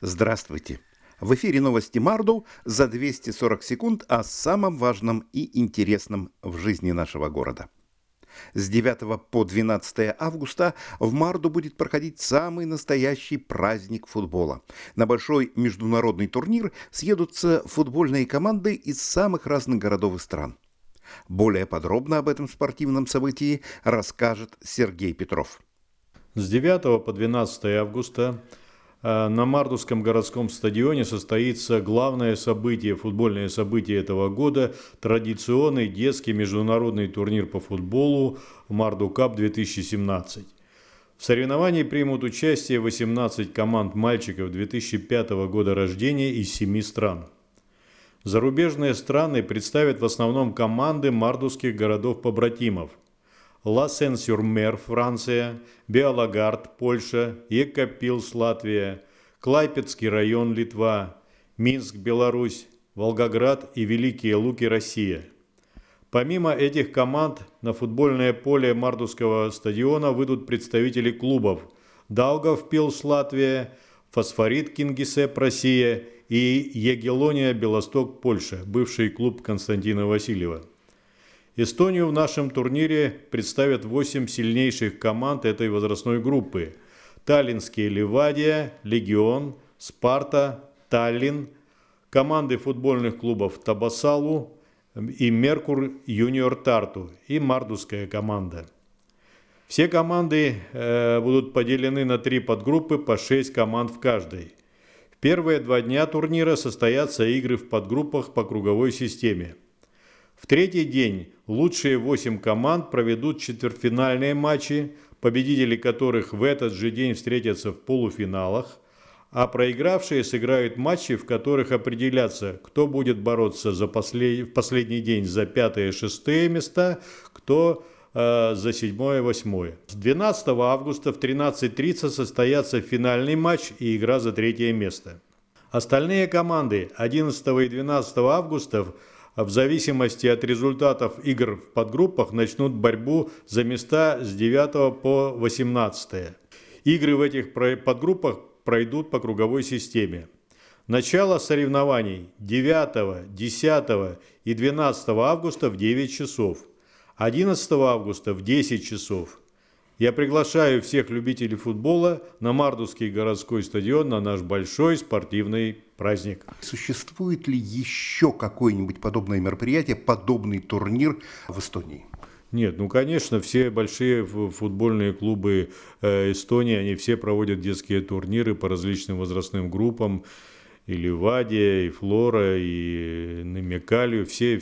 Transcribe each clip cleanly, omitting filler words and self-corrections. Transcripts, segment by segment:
Здравствуйте! В эфире новости Мардоу за 240 секунд о самом важном и интересном в жизни нашего города. С 9 по 12 августа в Марду будет проходить самый настоящий праздник футбола. На большой международный турнир съедутся футбольные команды из самых разных городов и стран. Более подробно об этом спортивном событии расскажет Сергей Петров. С 9 по 12 августа на Мардовском городском стадионе состоится главное событие, футбольное событие этого года – традиционный детский международный турнир по футболу Марду Кап 2017. В соревновании примут участие 18 команд мальчиков 2005 года рождения из 7 стран. Зарубежные страны представят в основном команды мардовских городов-побратимов: Ла Сен-Сюр-Мер, Франция; Белогард, Польша; Екапилс, Латвия; Клайпедский район, Литва; Минск, Беларусь; Волгоград и Великие Луки, Россия. Помимо этих команд на футбольное поле Мардовского стадиона выйдут представители клубов: Даугавпилс, Латвия; Фосфорит Кингисепп, Россия и Ягеллония Белосток, Польша, бывший клуб Константина Васильева. Эстонию в нашем турнире представят 8 сильнейших команд этой возрастной группы: таллинские Ливадия, Легион, Спарта, Таллин, команды футбольных клубов Табасалу и Меркур Юниор Тарту и мардовская команда. Все команды будут поделены на 3 подгруппы по 6 команд в каждой. В первые 2 дня турнира состоятся игры в подгруппах по круговой системе. В третий день лучшие 8 команд проведут четвертьфинальные матчи, победители которых в этот же день встретятся в полуфиналах, а проигравшие сыграют матчи, в которых определятся, кто будет бороться в последний день за 5-6 места, кто за 7-8. 12 августа в 13:30 состоятся финальный матч и игра за 3 место. Остальные команды 11 и 12 августа в зависимости от результатов игр в подгруппах начнут борьбу за места с 9 по 18. Игры в этих подгруппах пройдут по круговой системе. Начало соревнований 9, 10 и 12 августа в 9 часов, 11 августа в 10 часов. Я приглашаю всех любителей футбола на Мардовский городской стадион на наш большой спортивный праздник. Существует ли еще какое-нибудь подобное мероприятие, подобный турнир в Эстонии? Нет, конечно, все большие футбольные клубы Эстонии, они все проводят детские турниры по различным возрастным группам. И Ливадия, и Флора, и Немекалию, все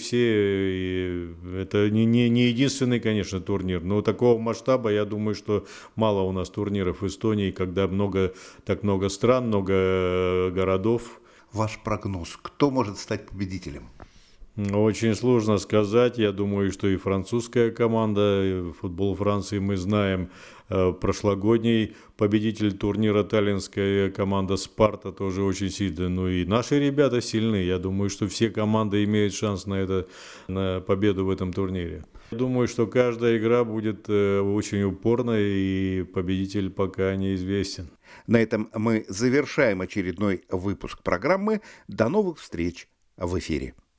это не единственный, конечно, турнир, но такого масштаба, я думаю, что мало у нас турниров в Эстонии, когда так много стран, много городов. Ваш прогноз, кто может стать победителем? Очень сложно сказать. Я думаю, что и французская команда, футбол Франции мы знаем. Прошлогодний победитель турнира таллинская команда Спарта тоже очень сильная. Ну и наши ребята сильны. Я думаю, что все команды имеют шанс на победу в этом турнире. Я думаю, что каждая игра будет очень упорной, и победитель пока неизвестен. На этом мы завершаем очередной выпуск программы. До новых встреч в эфире.